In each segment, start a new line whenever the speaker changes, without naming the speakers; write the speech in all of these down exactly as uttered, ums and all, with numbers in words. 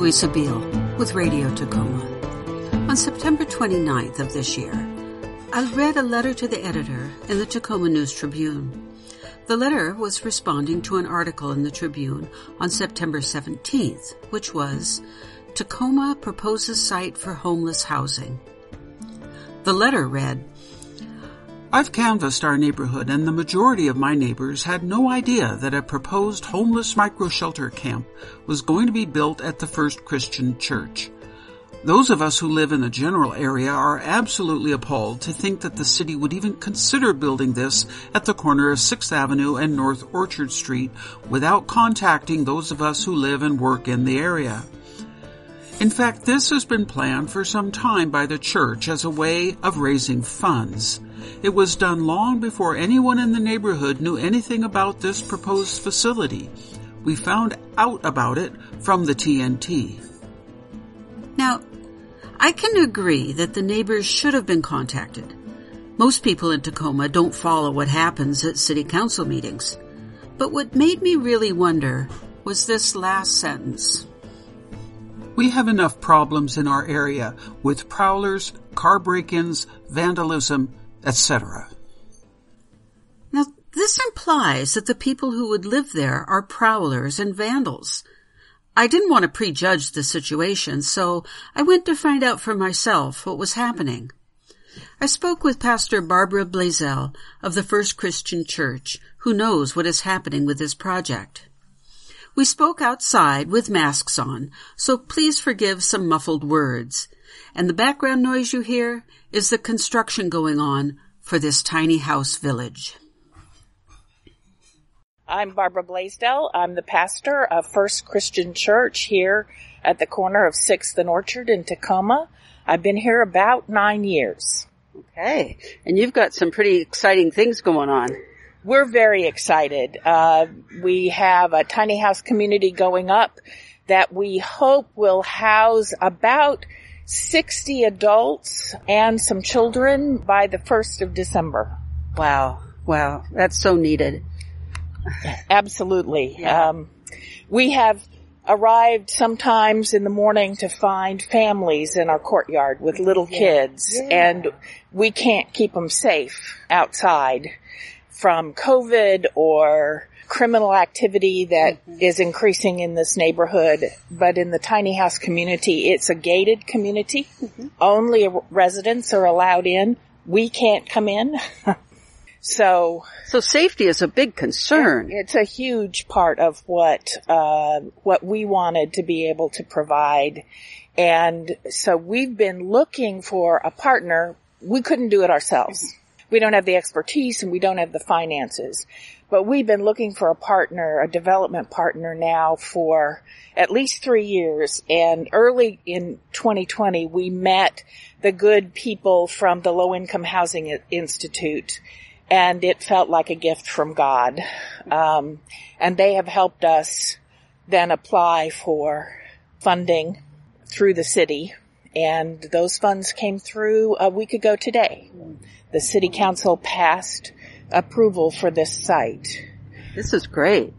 Louisa Beal with Radio Tacoma. On September twenty-ninth of this year, I read a letter to the editor in the Tacoma News Tribune. The letter was responding to an article in the Tribune on September seventeenth, which was, Tacoma proposes site for homeless housing. The letter read,
I've canvassed our neighborhood, and the majority of my neighbors had no idea that a proposed homeless micro-shelter camp was going to be built at the First Christian Church. Those of us who live in the general area are absolutely appalled to think that the city would even consider building this at the corner of sixth Avenue and North Orchard Street without contacting those of us who live and work in the area. In fact, this has been planned for some time by the church as a way of raising funds. It was done long before anyone in the neighborhood knew anything about this proposed facility. We found out about it from the T N T.
Now, I can agree that the neighbors should have been contacted. Most people in Tacoma don't follow what happens at city council meetings. But what made me really wonder was this last sentence.
We have enough problems in our area with prowlers, car break-ins, vandalism, et cetera.
Now, this implies that the people who would live there are prowlers and vandals. I didn't want to prejudge the situation, so I went to find out for myself what was happening. I spoke with Pastor Barbara Blaisdell of the First Christian Church, who knows what is happening with this project. We spoke outside with masks on, so please forgive some muffled words. And the background noise you hear is the construction going on for this tiny house village.
I'm Barbara Blaisdell. I'm the pastor of First Christian Church here at the corner of sixth and Orchard in Tacoma. I've been here about nine years.
Okay. And you've got some pretty exciting things going on.
We're very excited. Uh, we have a tiny house community going up that we hope will house about sixty adults and some children by the first of December.
Wow. Wow. That's so needed.
Absolutely.
Yeah.
Um, we have arrived sometimes in the morning to find families in our courtyard with little
yeah.
kids,
yeah.
and we can't keep them safe outside from COVID or criminal activity that mm-hmm. is increasing in this neighborhood. But in the tiny house community, it's a gated community. Mm-hmm. Only residents are allowed in. We can't come in. So,
so safety is a big concern.
It's a huge part of what, uh, what we wanted to be able to provide. And so we've been looking for a partner. We couldn't do it ourselves. We don't have the expertise and we don't have the finances. But we've been looking for a partner, a development partner now for at least three years. And early in twenty twenty, we met the good people from the Low Income Housing Institute. And it felt like a gift from God. Um, and they have helped us then apply for funding through the city. And those funds came through a week ago today. The city council passed approval for this site.
This is great.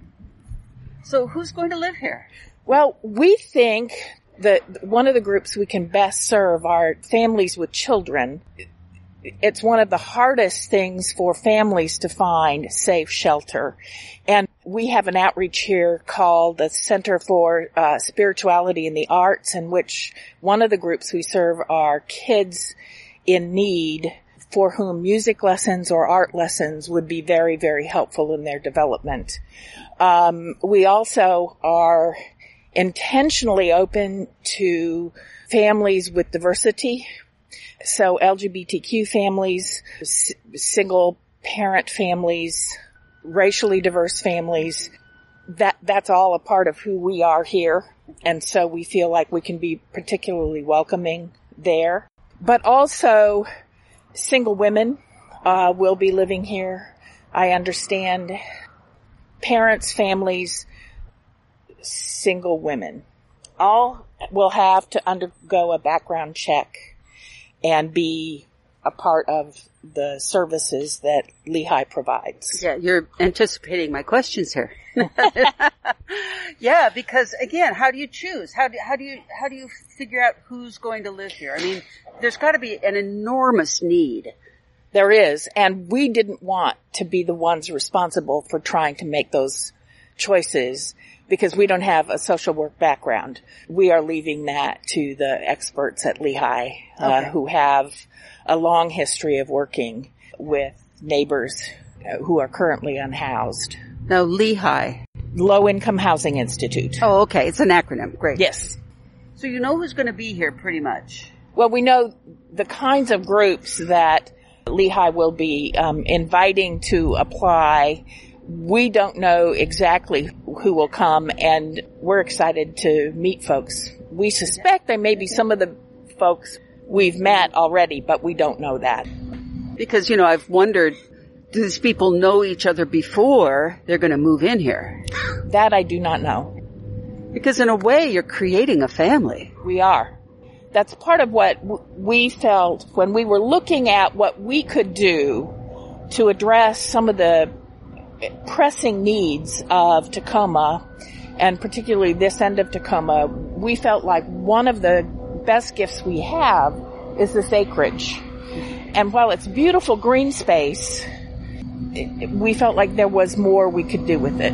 So who's going to live here?
Well, we think that one of the groups we can best serve are families with children. It's one of the hardest things for families to find safe shelter. And we have an outreach here called the Center for uh, Spirituality and the Arts, in which one of the groups we serve are kids in need for whom music lessons or art lessons would be very, very helpful in their development. Um, we also are intentionally open to families with diversity. So L G B T Q families, s- single parent families, racially diverse families, that, that's all a part of who we are here. And so we feel like we can be particularly welcoming there. But also single women, uh, will be living here. I understand parents, families, single women, all will have to undergo a background check and be a part of the services that Lehigh provides.
Yeah, you're anticipating my questions here.
Yeah, because again, how do you choose? How do, how do you, how do you figure out who's going to live here? I mean, there's got to be an enormous need.
There is, and we didn't want to be the ones responsible for trying to make those choices because we don't have a social work background. We are leaving that to the experts at Lehigh, uh,
Okay.
who have a long history of working with neighbors who are currently unhoused.
Now, Lehigh.
Low Income Housing Institute.
Oh, okay. It's an acronym. Great.
Yes.
So you know who's going to be here pretty much.
Well, we know the kinds of groups that Lehigh will be um, inviting to apply. We don't know exactly who will come, and we're excited to meet folks. We suspect they may be some of the folks we've met already, but we don't know that.
Because, you know, I've wondered, do these people know each other before they're going to move in here?
That I do not know.
Because in a way, you're creating a family.
We are. That's part of what w- we felt when we were looking at what we could do to address some of the pressing needs of Tacoma, and particularly this end of Tacoma. We felt like one of the best gifts we have is this acreage. And while it's beautiful green space, it, we felt like there was more we could do with it.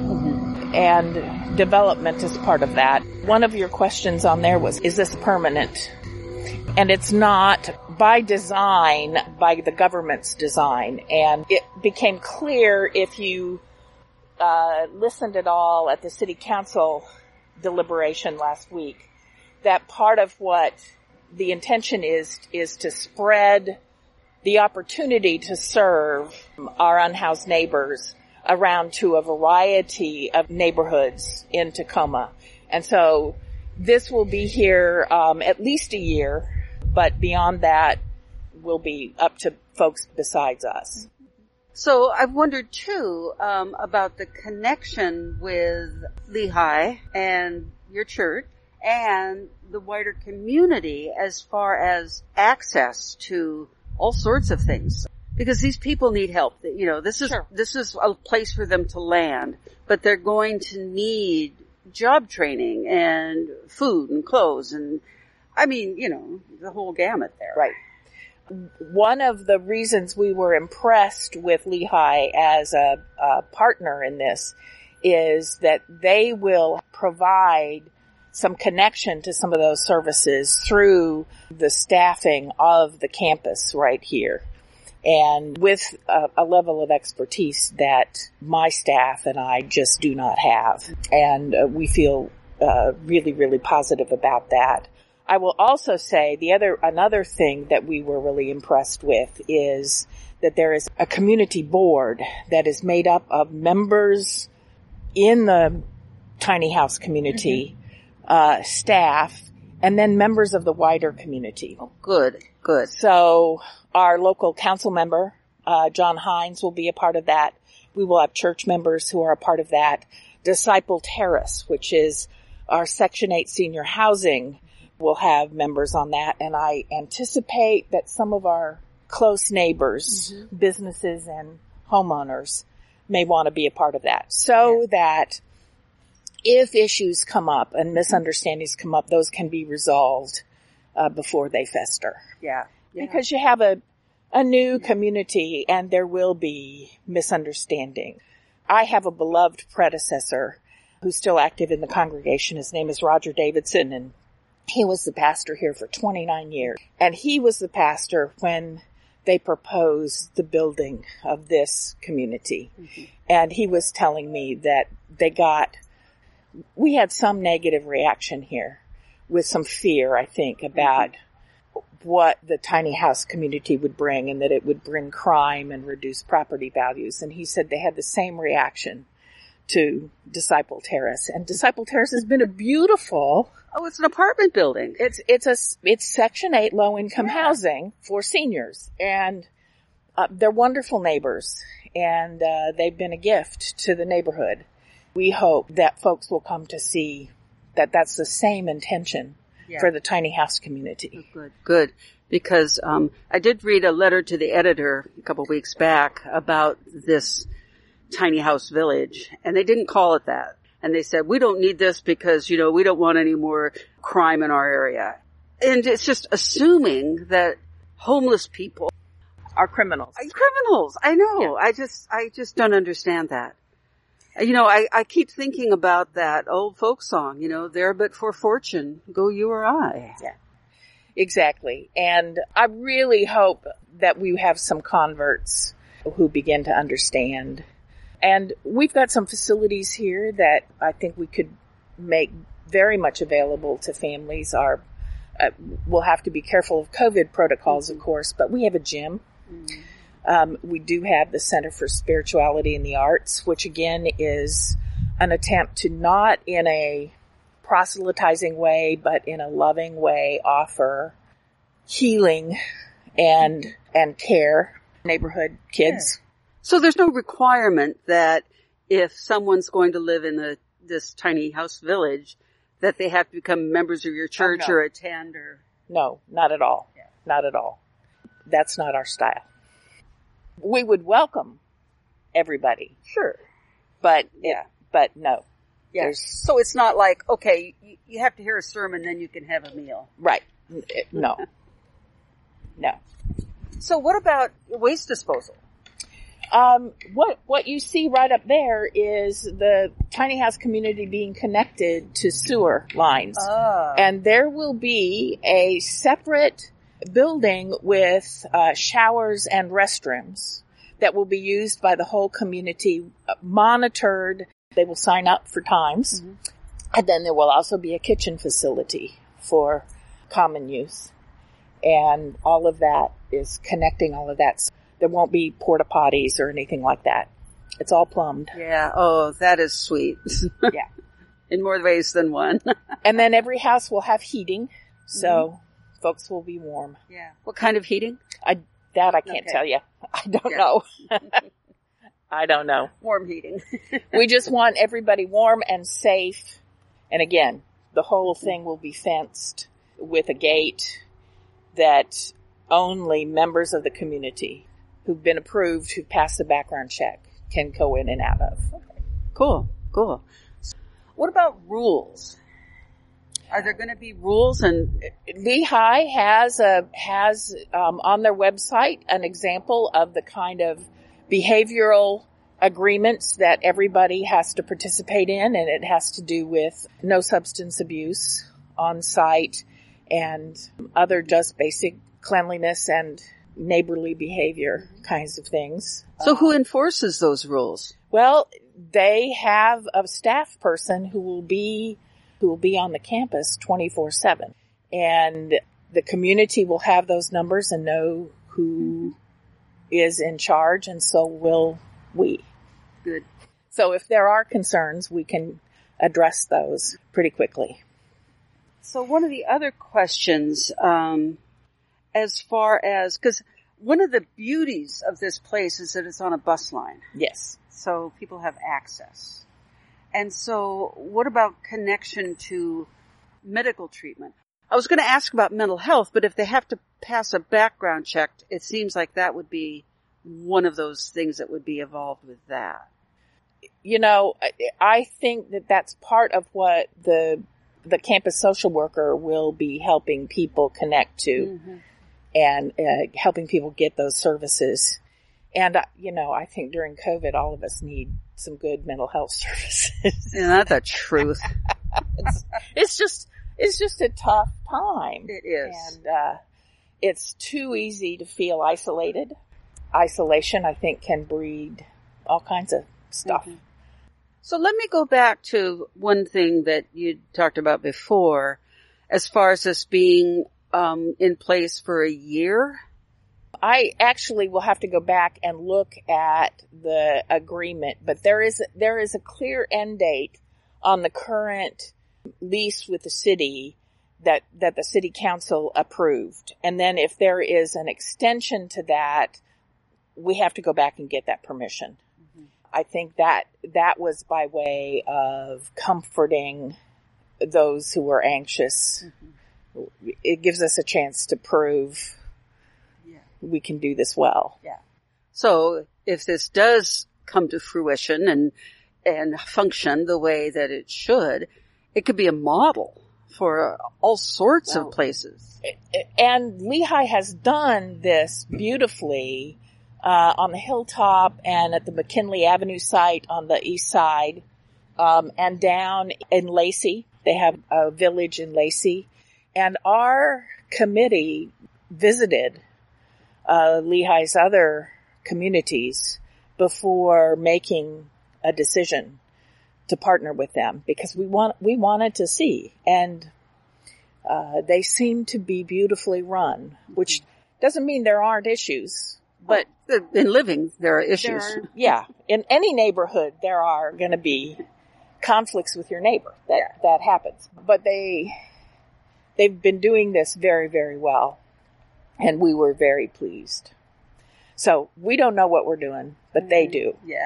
And development is part of that. One of your questions on there was, is this permanent? And it's not by design, by the government's design. And it became clear if you uh listened at all at the city council deliberation last week, that part of what the intention is, is to spread the opportunity to serve our unhoused neighbors around to a variety of neighborhoods in Tacoma. And so this will be here um at least a year, but beyond that will be up to folks besides us.
So I've wondered too um, about the connection with Lehigh and your church and the wider community as far as access to all sorts of things. Because these people need help. You know, this is
Sure.
this is a place for them to land, but they're going to need job training and food and clothes and, I mean, you know, the whole gamut there.
Right. One of the reasons we were impressed with Lehigh as a, a partner in this is that they will provide some connection to some of those services through the staffing of the campus right here. And with a, a level of expertise that my staff and I just do not have. And uh, we feel uh, really, really positive about that. I will also say the other, another thing that we were really impressed with is that there is a community board that is made up of members in the tiny house community, mm-hmm. uh, staff, and then members of the wider community.
Oh, good, good.
So our local council member, uh, John Hines, will be a part of that. We will have church members who are a part of that. Disciple Terrace, which is our Section eight senior housing, will have members on that. And I anticipate that some of our close neighbors, mm-hmm. businesses and homeowners may want to be a part of that. So yeah. that if issues come up and misunderstandings come up, those can be resolved uh, before they fester.
Yeah. yeah.
Because you have a, a new community and there will be misunderstanding. I have a beloved predecessor who's still active in the congregation. His name is Roger Davidson, and he was the pastor here for twenty-nine years. And he was the pastor when they proposed the building of this community. Mm-hmm. And he was telling me that they got, we had some negative reaction here with some fear, I think, about mm-hmm. what the tiny house community would bring and that it would bring crime and reduce property values. And he said they had the same reaction to Disciple Terrace. And Disciple Terrace has been a beautiful...
Oh, it's an apartment building.
It's, it's a, it's Section eight low income yeah. housing for seniors. And, uh, they're wonderful neighbors. And, uh, they've been a gift to the neighborhood. We hope that folks will come to see that that's the same intention yeah. for the tiny house community.
Oh, good, good. Because, um, I did read a letter to the editor a couple weeks back about this tiny house village, and they didn't call it that. and they said, we don't need this because, you know, we don't want any more crime in our area. And it's just assuming that homeless people
Are criminals.
are criminals. I know.
Yeah.
I just, I just don't understand that. You know, I, I keep thinking about that old folk song, you know, there but for fortune, go you or I.
Yeah. Exactly. And I really hope that we have some converts who begin to understand. And we've got some facilities here that I think we could make very much available to families. Our, uh, we'll have to be careful of COVID protocols, mm-hmm. of course, but we have a gym. Mm-hmm. Um, we do have the Center for Spirituality and the Arts, which again is an attempt to not in a proselytizing way, but in a loving way, offer healing and and care neighborhood kids.
Yeah. So there's no requirement that if someone's going to live in a, this tiny house village, that they have to become members of your church
oh, no.
or attend or...
No, not at all. Yeah. Not at all. That's not our style. We would welcome everybody.
Sure.
But, yeah, but no.
Yeah.
There's,
so it's not like, okay, you, you have to hear a sermon, then you can have a meal.
Right. No. No.
So what about waste disposal?
Um, what, what you see right up there is the tiny house community being connected to sewer lines.
Ah.
And there will be a separate building with uh, showers and restrooms that will be used by the whole community, monitored. They will sign up for times. Mm-hmm. And then there will also be a kitchen facility for common use. And all of that is connecting all of that. There won't be porta potties or anything like that. It's all plumbed.
Yeah. Oh, that is sweet.
Yeah.
In more ways than one.
And then every house will have heating. So mm-hmm. folks will be warm.
Yeah. What kind of heating?
I, that I can't
okay.
tell you. I don't
yeah.
know. I don't know.
Warm heating.
We just want everybody warm and safe. And again, the whole thing will be fenced with a gate that only members of the community who've been approved, who passed the background check, can go in and out of.
Okay. Cool, cool. What about rules? Are there going to be rules? And
Lehigh has a has um, on their website an example of the kind of behavioral agreements that everybody has to participate in, and it has to do with no substance abuse on site and other just basic cleanliness and neighborly behavior kinds of things.
So who enforces those rules?
Well, they have a staff person who will be who will be on the campus twenty-four seven. And the community will have those numbers and know who is in charge, and so will we.
Good.
So if there are concerns, we can address those pretty quickly.
So one of the other questions, um, as far as, because one of the beauties of this place is that it's on a bus line.
Yes.
So people have access. And so what about connection to medical treatment? I was going to ask about mental health, but if they have to pass a background check, it seems like that would be one of those things that would be involved with that.
You know, I think that that's part of what the the campus social worker will be helping people connect to, mm-hmm. and uh, helping people get those services. And, uh, you know, I think during COVID, all of us need some good mental health services.
Isn't that the truth?
it's, it's just, it's just a tough time.
It is.
And, uh, it's too easy to feel isolated. Isolation, I think, can breed all kinds of stuff.
Mm-hmm. So let me go back to one thing that you talked about before, as far as this being um, in place for a year.
I actually will have to go back and look at the agreement, but there is there is a clear end date on the current lease with the city that that the city council approved. And then if there is an extension to that, we have to go back and get that permission. Mm-hmm. I think that that was by way of comforting those who were anxious. Mm-hmm. It gives us a chance to prove we can do this well.
Yeah. So if this does come to fruition and
and function the way that it should, it could be a model for all sorts wow. of places.
And Lehi has done this beautifully uh, on the hilltop and at the McKinley Avenue site on the east side, um, and down in Lacey. They have a village in Lacey. And our committee visited uh, Lehi's other communities before making a decision to partner with them, because we want we wanted to see, and uh, they seem to be beautifully run, which doesn't mean there aren't issues, but
oh, in living there are issues.
There are, yeah, in any neighborhood there are going to be conflicts with your neighbor. That yeah. that happens, but they they've been doing this very very well, and we were very pleased. So we don't know what we're doing, but they do.
Yeah.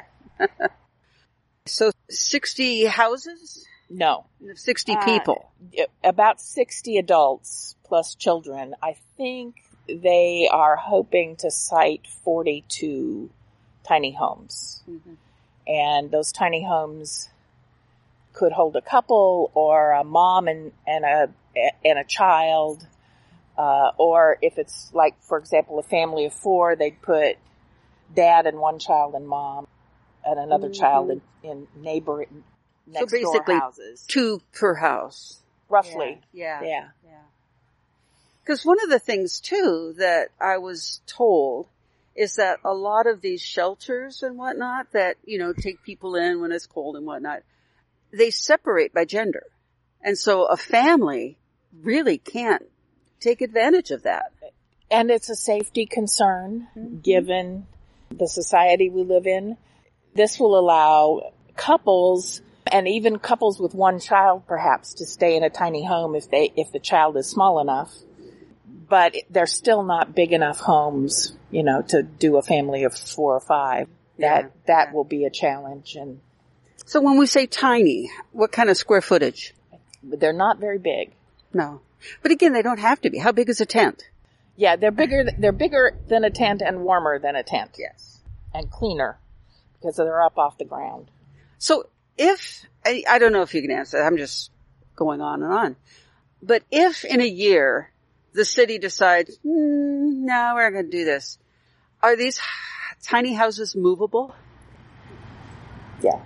So sixty houses?
No.
sixty people?
Uh, about sixty adults plus children. I think they are hoping to site forty-two tiny homes. Mm-hmm. And those tiny homes could hold a couple or a mom and, and a and a child. Uh, or if it's like, for example, a family of four, they'd put dad and one child and mom and another mm-hmm. child in, in neighboring next
so basically
door houses.
Two per house.
Roughly.
Yeah.
Yeah.
Yeah. Because one of the things too that I was told is that a lot of these shelters and whatnot that, you know, take people in when it's cold and whatnot, they separate by gender. And so a family really can't take advantage of that.
And it's a safety concern mm-hmm. given the society we live in. This will allow couples, and even couples with one child perhaps, to stay in a tiny home if they, if the child is small enough. But they're still not big enough homes, you know, to do a family of four or five. That, yeah, that yeah. will be a challenge. And
so when we say tiny, what kind of square footage?
They're not very big.
No. But again, they don't have to be. How big is a tent?
Yeah, they're bigger, they're bigger than a tent and warmer than a tent.
Yes.
And cleaner, because they're up off the ground.
So if, I, I don't know if you can answer that, I'm just going on and on. But if in a year the city decides, mm, no, we're not going to do this, are these tiny houses movable?
Yeah.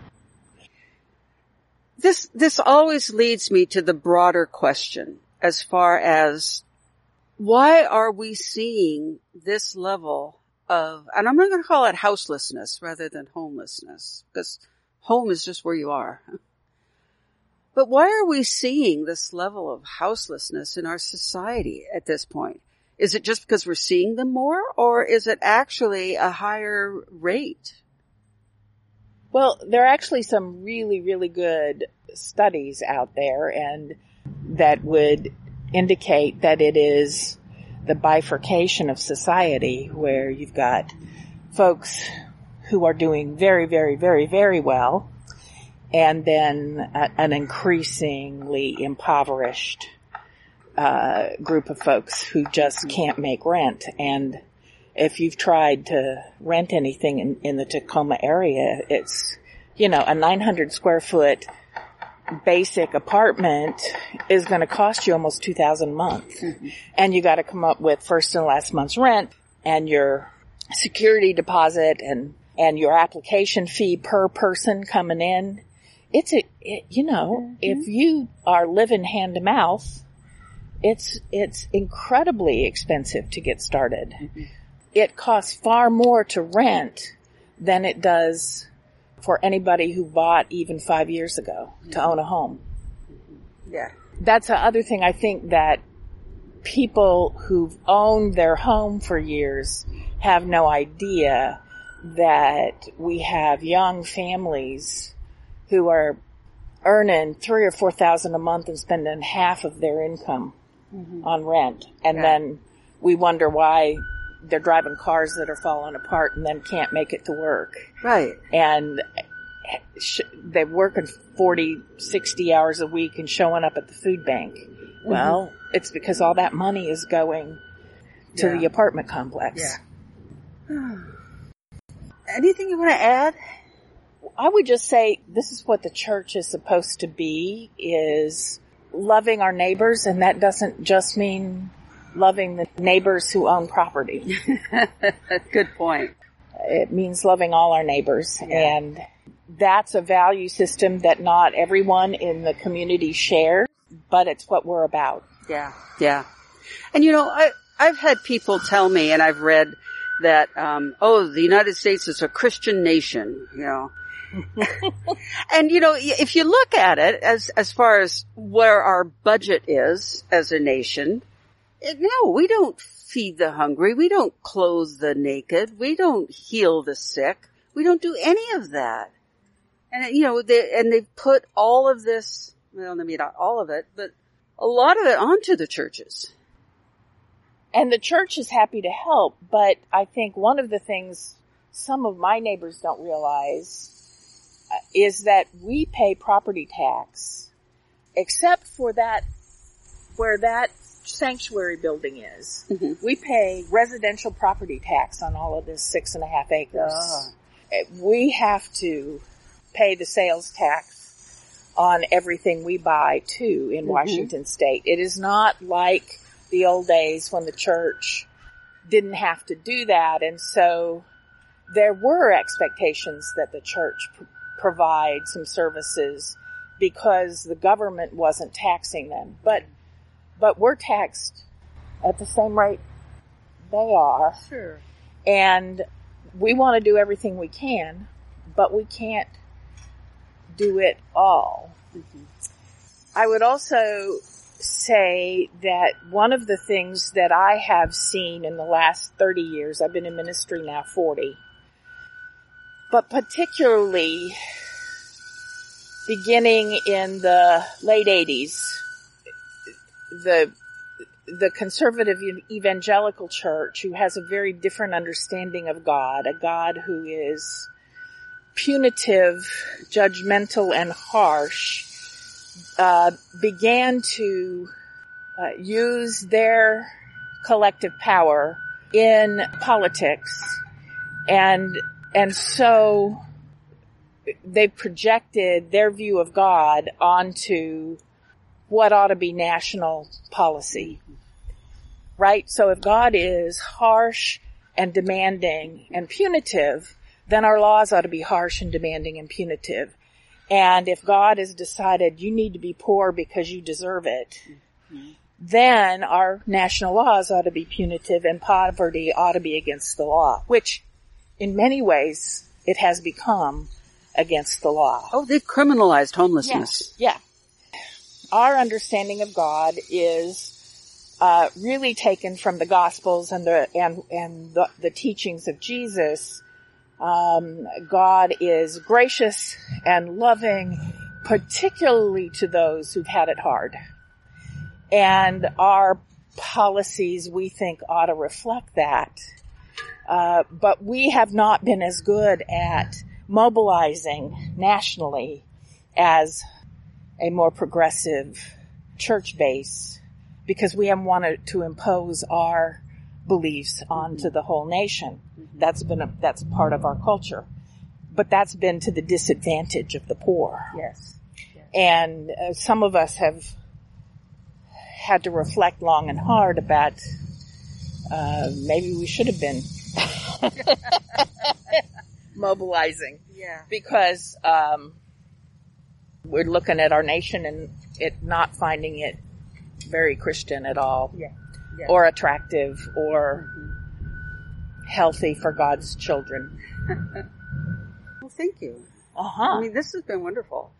This, this always leads me to the broader question as far as why are we seeing this level of, and I'm not going to call it houselessness rather than homelessness, because home is just where you are. But why are we seeing this level of houselessness in our society at this point? Is it just because we're seeing them more, or is it actually a higher rate?
Well, there are actually some really, really good studies out there, and that would indicate that it is the bifurcation of society where you've got folks who are doing very, very, very, very well, and then a, an increasingly impoverished uh group of folks who just can't make rent. And if you've tried to rent anything in, in the Tacoma area, it's, you know, a nine hundred square foot basic apartment is going to cost you almost two thousand dollars a month. Mm-hmm. And you got to come up with first and last month's rent and your security deposit and, and your application fee per person coming in. It's a, it, you know, mm-hmm. if you are living hand to mouth, it's, it's incredibly expensive to get started. Mm-hmm. It costs far more to rent than it does for anybody who bought even five years ago to mm-hmm. own a home.
Mm-hmm. Yeah.
That's the other thing. I think that people who've owned their home for years have no idea that we have young families who are earning three or four thousand a month and spending half of their income mm-hmm. on rent. And yeah. then we wonder why they're driving cars that are falling apart and then can't make it to work.
Right.
And sh- they're working forty, sixty hours a week and showing up at the food bank. Mm-hmm. Well, it's because all that money is going to yeah. the apartment complex.
Yeah. Anything you want to add?
I would just say this is what the church is supposed to be, is loving our neighbors, and that doesn't just mean loving the neighbors who own property.
Good point.
It means loving all our neighbors, yeah. And that's a value system that not everyone in the community shares, but it's what we're about.
Yeah, yeah. And you know, I, I've had people tell me, and I've read that, um, oh, the United States is a Christian nation, you know. And you know, if you look at it as, as far as where our budget is as a nation, it, no, we don't feed the hungry. We don't clothe the naked. We don't heal the sick. We don't do any of that. And you know, they, and they've put all of this, well, maybe not all of it, but a lot of it onto the churches.
And the church is happy to help, but I think one of the things some of my neighbors don't realize uh, is that we pay property tax, except for that, where that sanctuary building is. Mm-hmm. We pay residential property tax on all of this six and a half acres. Ah. We have to pay the sales tax on everything we buy too in mm-hmm. Washington State. It is not like the old days when the church didn't have to do that. And so there were expectations that the church pr- provide some services because the government wasn't taxing them. But, but we're taxed at the same rate they are.
Sure.
And we want to do everything we can, but we can't do it all. Mm-hmm. I would also say that one of the things that I have seen in the last thirty years, I've been in ministry now forty, but particularly beginning in the late eighties, the the conservative evangelical church, who has a very different understanding of God, a God who is punitive, judgmental, and harsh, uh, began to uh, use their collective power in politics. And, and so they projected their view of God onto what ought to be national policy. Right? So if God is harsh and demanding and punitive, then our laws ought to be harsh and demanding and punitive. And if God has decided you need to be poor because you deserve it, mm-hmm. then our national laws ought to be punitive and poverty ought to be against the law, which in many ways it has become against the law.
Oh, they've criminalized homelessness.
Yeah. yeah. Our understanding of God is Uh, really taken from the Gospels and the and and the, the teachings of Jesus. Um, God is gracious and loving, particularly to those who've had it hard. And our policies, we think, ought to reflect that. Uh, but we have not been as good at mobilizing nationally as a more progressive church base, because we haven't wanted to impose our beliefs onto the whole nation. That's been a, that's part of our culture. But that's been to the disadvantage of the poor.
Yes. yes.
And uh, some of us have had to reflect long and hard about uh, maybe we should have been mobilizing.
Yeah.
Because um, we're looking at our nation and it not finding it very Christian at all,
yeah. Yeah.
or attractive, or mm-hmm. healthy for God's children.
Well, thank you.
Uh-huh.
I mean, this has been wonderful.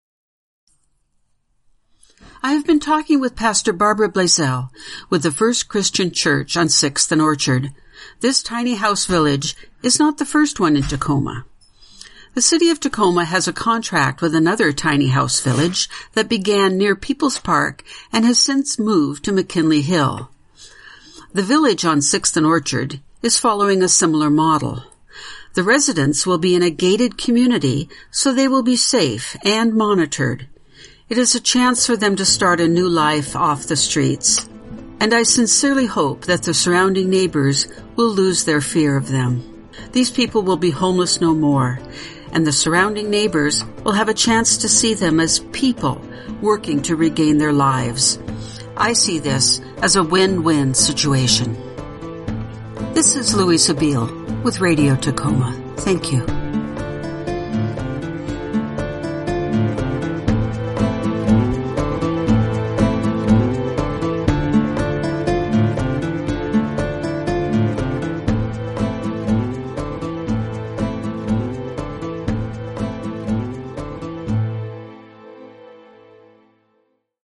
I have been talking with Pastor Barbara Blaisell with the First Christian Church on sixth and Orchard. This tiny house village is not the first one in Tacoma. The city of Tacoma has a contract with another tiny house village that began near People's Park and has since moved to McKinley Hill. The village on sixth and Orchard is following a similar model. The residents will be in a gated community, so they will be safe and monitored. It is a chance for them to start a new life off the streets, and I sincerely hope that the surrounding neighbors will lose their fear of them. These people will be homeless no more, and the surrounding neighbors will have a chance to see them as people working to regain their lives. I see this as a win-win situation. This is Louise Sabile with Radio Tacoma. Thank you.